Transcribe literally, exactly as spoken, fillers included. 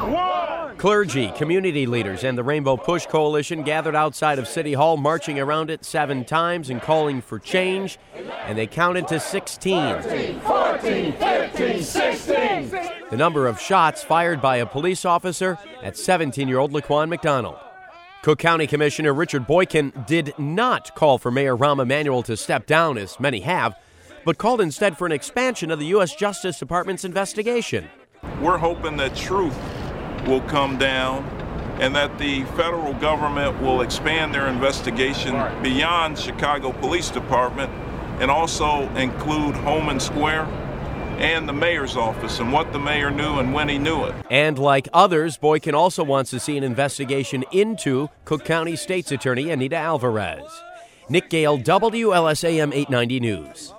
One. Clergy, community leaders, and the Rainbow Push Coalition gathered outside of City Hall, marching around it seven times and calling for change. And they counted to sixteen. thirteen, fourteen, fifteen, sixteen. The number of shots fired by a police officer at seventeen-year-old Laquan McDonald. Cook County Commissioner Richard Boykin did not call for Mayor Rahm Emanuel to step down, as many have, but called instead for an expansion of the U S Justice Department's investigation. We're hoping that truth will come down and that the federal government will expand their investigation beyond Chicago Police Department and also include Holman Square and the mayor's office and what the mayor knew and when he knew it. And like others, Boykin also wants to see an investigation into Cook County State's Attorney Anita Alvarez. Nick Gale, W L S A M eight ninety News.